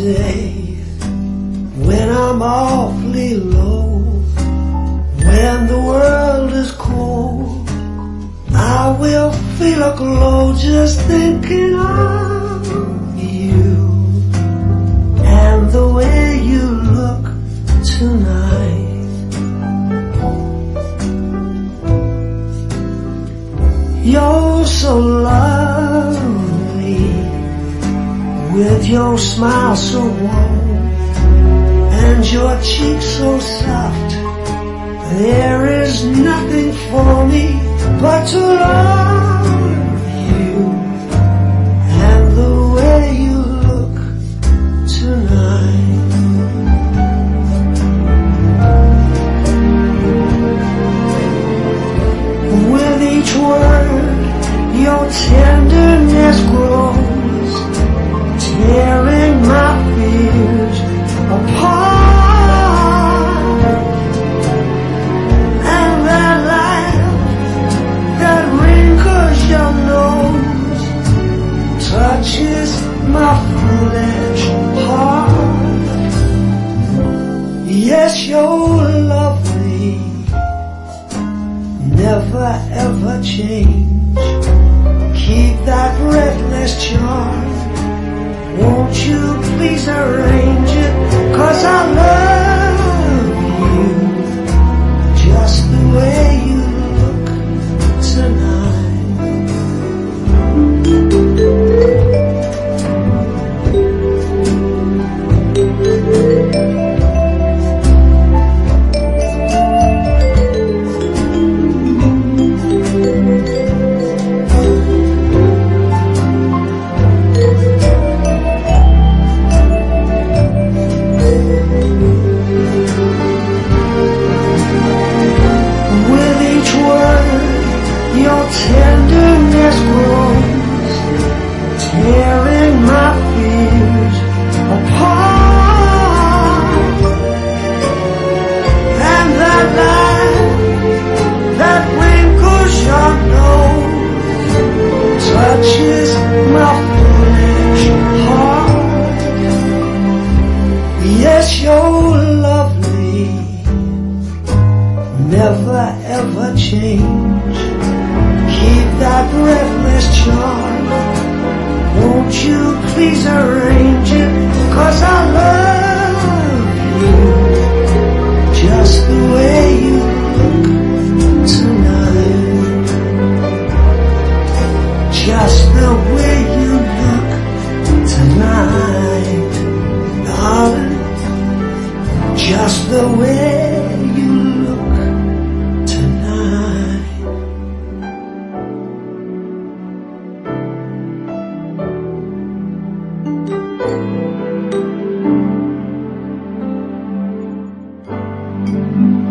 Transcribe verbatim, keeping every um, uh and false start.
day when I'm awfully low, when the world is cold, I will feel a glow just thinking of you and the way you look tonight. You're so lovely with your smile so warm and your cheeks so soft. There is nothing for me but to love you and the way you look tonight. With each word your tenderness grows, tearing my fears apart. And that laugh that wrinkles your nose touches my foolish heart. Yes, you're lovely, never ever change. Keep that breathless charm. Won't you please arrange it? 'Cause I love you just the way you look tonight. Your tenderness grows, tearing my fears apart. And that laugh that wrinkles your nose touches my foolish heart. Yes, you're lovely, never ever change. Keep that breathless charm. Won't you please arrange it? 'Cause I love you just the way you look tonight. Just the way you look tonight, darling. Just the way you look tonight. Thank you.